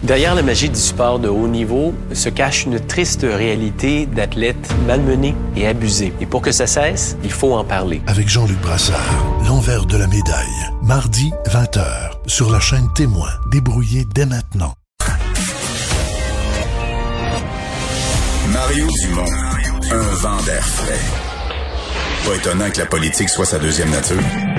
Derrière la magie du sport de haut niveau se cache une triste réalité d'athlètes malmenés et abusés. Et pour que ça cesse, il faut en parler. Avec Jean-Luc Brassard, l'envers de la médaille. Mardi, 20h, sur la chaîne Témoin. Débrouillez dès maintenant. Mario Dumont, un vent d'air frais. Pas étonnant que la politique soit sa deuxième nature.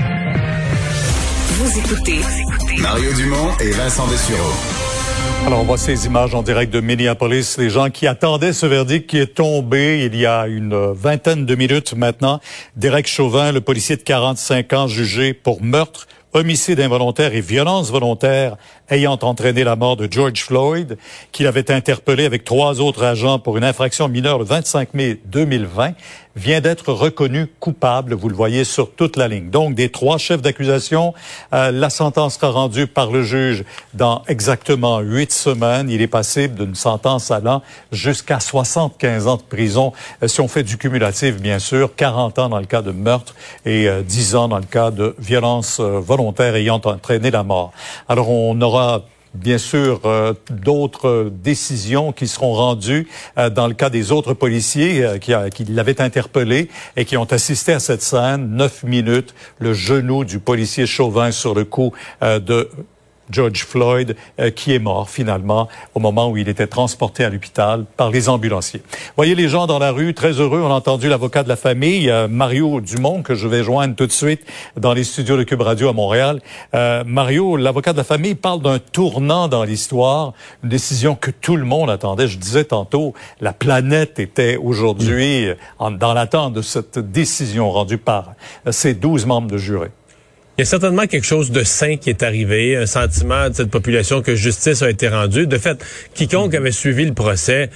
Vous écoutez Mario Dumont et Vincent Dessureau. Alors, on voit ces images en direct de Minneapolis, les gens qui attendaient ce verdict qui est tombé il y a une vingtaine de minutes maintenant. Derek Chauvin, le policier de 45 ans, jugé pour meurtre, homicide involontaire et violence volontaire ayant entraîné la mort de George Floyd, qu'il avait interpellé avec 3 autres agents pour une infraction mineure le 25 mai 2020, vient d'être reconnu coupable, vous le voyez sur toute la ligne. Donc, des 3 chefs d'accusation, la sentence sera rendue par le juge dans exactement 8 semaines. Il est passible d'une sentence allant jusqu'à 75 ans de prison, si on fait du cumulatif, bien sûr, 40 ans dans le cas de meurtre et 10 ans dans le cas de violence volontaire ayant entraîné la mort. Alors, on aura bien sûr d'autres décisions qui seront rendues dans le cas des autres policiers qui l'avaient interpellé et qui ont assisté à cette scène. 9 minutes, le genou du policier Chauvin sur le cou de George Floyd, qui est mort finalement au moment où il était transporté à l'hôpital par les ambulanciers. Voyez les gens dans la rue, très heureux. On a entendu l'avocat de la famille, Mario Dumont, que je vais joindre tout de suite dans les studios de Cube Radio à Montréal. Mario, l'avocat de la famille, parle d'un tournant dans l'histoire, une décision que tout le monde attendait. Je disais tantôt, la planète était aujourd'hui dans l'attente de cette décision rendue par ces 12 membres de jury. Il y a certainement quelque chose de sain qui est arrivé, un sentiment de cette population que justice a été rendue. De fait, quiconque avait suivi le procès,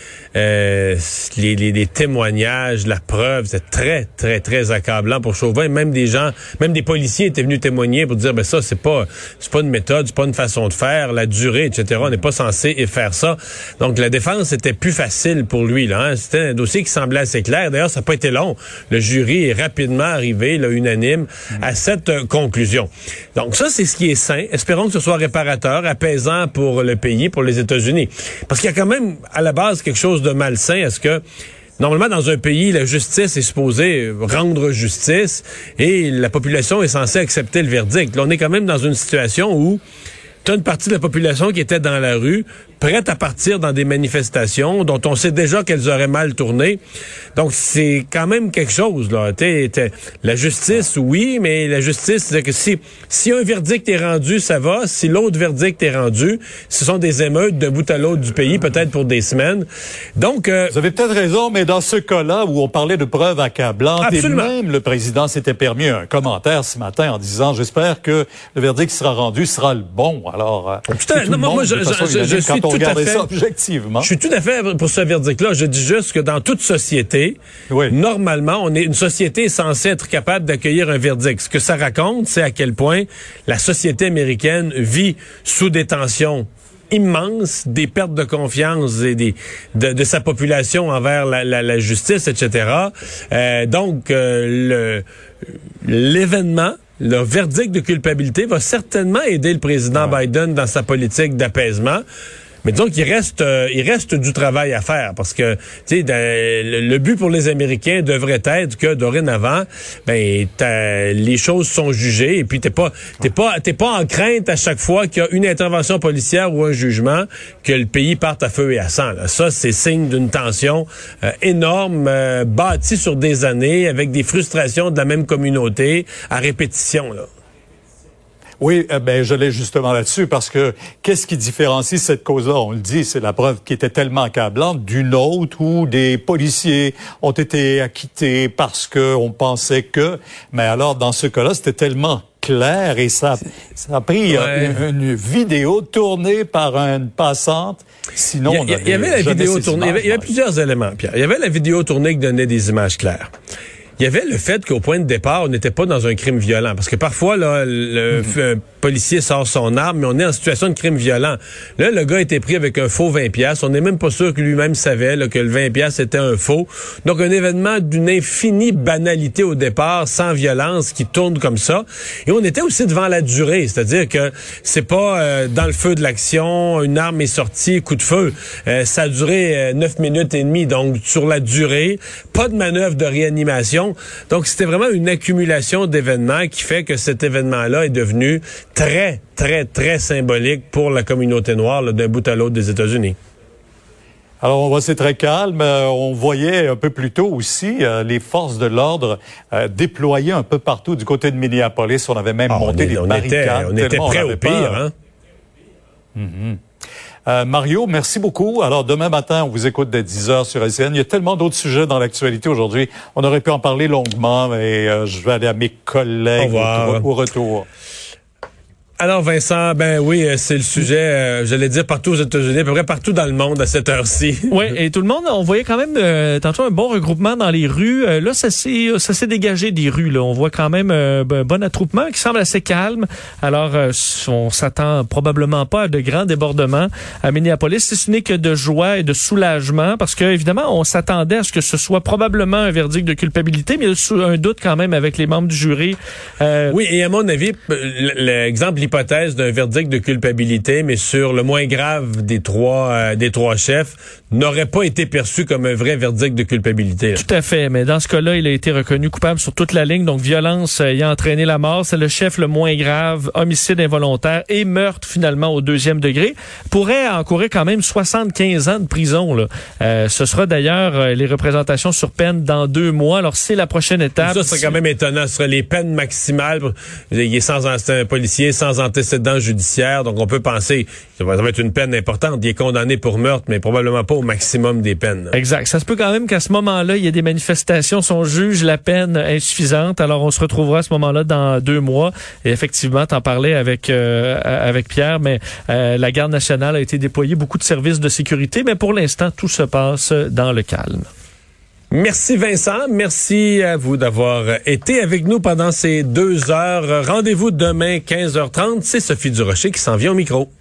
les témoignages, la preuve, c'était très, très, très accablant pour Chauvin. Même des gens, même des policiers étaient venus témoigner pour dire, ben ça, c'est pas une méthode, c'est pas une façon de faire, la durée, etc. On n'est pas censé faire ça. Donc, la défense était plus facile pour lui, là, hein. C'était un dossier qui semblait assez clair. D'ailleurs, ça n'a pas été long. Le jury est rapidement arrivé, là, unanime, à cette conclusion. Donc ça, c'est ce qui est sain. Espérons que ce soit réparateur, apaisant pour le pays, pour les États-Unis. Parce qu'il y a quand même, à la base, quelque chose de malsain. Est-ce que, normalement, dans un pays, la justice est supposée rendre justice et la population est censée accepter le verdict. Là, on est quand même dans une situation où tu as une partie de la population qui était dans la rue, prête à partir dans des manifestations dont on sait déjà qu'elles auraient mal tourné. Donc, c'est quand même quelque chose, là. La justice, oui, mais la justice, c'est que si un verdict est rendu, ça va. Si l'autre verdict est rendu, ce sont des émeutes d'un bout à l'autre du pays, peut-être pour des semaines. Donc, vous avez peut-être raison, mais dans ce cas-là où on parlait de preuves accablantes, absolument. Et même le président s'était permis un commentaire ce matin en disant, j'espère que le verdict qui sera rendu sera le bon. Alors, moi, je suis tout à fait, ça objectivement. Je suis tout à fait pour ce verdict-là. Je dis juste que dans toute société, normalement, une société est censée être capable d'accueillir un verdict. Ce que ça raconte, c'est à quel point la société américaine vit sous des tensions immenses, des pertes de confiance et de sa population envers la justice, etc. Donc, l'événement, le verdict de culpabilité va certainement aider le président Biden dans sa politique d'apaisement. Mais disons qu'il reste du travail à faire parce que, tu sais, le but pour les Américains devrait être que dorénavant, les choses sont jugées et puis t'es pas en crainte à chaque fois qu'il y a une intervention policière ou un jugement que le pays parte à feu et à sang, là. Ça, c'est signe d'une tension énorme, bâtie sur des années avec des frustrations de la même communauté à répétition, là. Oui, je l'ai justement là-dessus parce que qu'est-ce qui différencie cette cause-là? On le dit, c'est la preuve qui était tellement accablante d'une autre où des policiers ont été acquittés parce que on pensait que, mais alors dans ce cas-là, c'était tellement clair et ça a pris une vidéo tournée par une passante. Sinon, il y avait la vidéo tournée. Il y avait plusieurs éléments, Pierre. Il y avait la vidéo tournée qui donnait des images claires. il y avait le fait qu'au point de départ, on n'était pas dans un crime violent. Parce que parfois, là, un policier sort son arme, mais on est en situation de crime violent. Là, le gars a été pris avec un faux 20$. On n'est même pas sûr que lui-même savait là, que le 20$ était un faux. Donc, un événement d'une infinie banalité au départ, sans violence, qui tourne comme ça. Et on était aussi devant la durée. C'est-à-dire que c'est pas dans le feu de l'action, une arme est sortie, coup de feu. Ça a duré 9 minutes et demie. Donc, sur la durée, pas de manœuvre de réanimation. Donc, c'était vraiment une accumulation d'événements qui fait que cet événement-là est devenu très, très, très symbolique pour la communauté noire là, d'un bout à l'autre des États-Unis. Alors, on voit, c'est très calme. On voyait un peu plus tôt aussi les forces de l'ordre déployées un peu partout du côté de Minneapolis. On avait même monté des barricades. On était prêts au pire, hein? Mario, merci beaucoup. Alors, demain matin, on vous écoute dès 10h sur LCN. Il y a tellement d'autres sujets dans l'actualité aujourd'hui. On aurait pu en parler longuement, mais je vais aller à mes collègues au retour. Alors Vincent, ben oui, c'est le sujet, j'allais dire partout aux États-Unis, à peu près partout dans le monde à cette heure-ci. Oui, et tout le monde, on voyait quand même tantôt un bon regroupement dans les rues. Là, ça s'est dégagé des rues. Là, on voit quand même un bon attroupement qui semble assez calme. Alors, on s'attend probablement pas à de grands débordements à Minneapolis. Ce n'est que de joie et de soulagement parce que évidemment, on s'attendait à ce que ce soit probablement un verdict de culpabilité, mais il y a un doute quand même avec les membres du jury. Oui, et à mon avis, l'exemple hypothèse d'un verdict de culpabilité, mais sur le moins grave des trois chefs, n'aurait pas été perçu comme un vrai verdict de culpabilité. Tout à fait, mais dans ce cas-là, il a été reconnu coupable sur toute la ligne, donc violence ayant entraîné la mort, c'est le chef le moins grave, homicide involontaire et meurtre finalement au 2e degré. Pourrait encourir quand même 75 ans de prison. Là. Ce sera d'ailleurs les représentations sur peine dans 2 mois, alors c'est la prochaine étape. Ça serait quand même étonnant, ce serait les peines maximales. Il est c'est un policier sans antécédent judiciaire, donc on peut penser ça va être une peine importante. Il est condamné pour meurtre, mais probablement pas au maximum des peines. Exact. Ça se peut quand même qu'à ce moment-là, il y ait des manifestations, si on juge la peine insuffisante. Alors, on se retrouvera à ce moment-là dans 2 mois. Et effectivement, t'en parlais avec Pierre, mais la Garde nationale a été déployée, beaucoup de services de sécurité, mais pour l'instant, tout se passe dans le calme. Merci Vincent, merci à vous d'avoir été avec nous pendant ces 2 heures. Rendez-vous demain 15h30, c'est Sophie Durocher qui s'en vient au micro.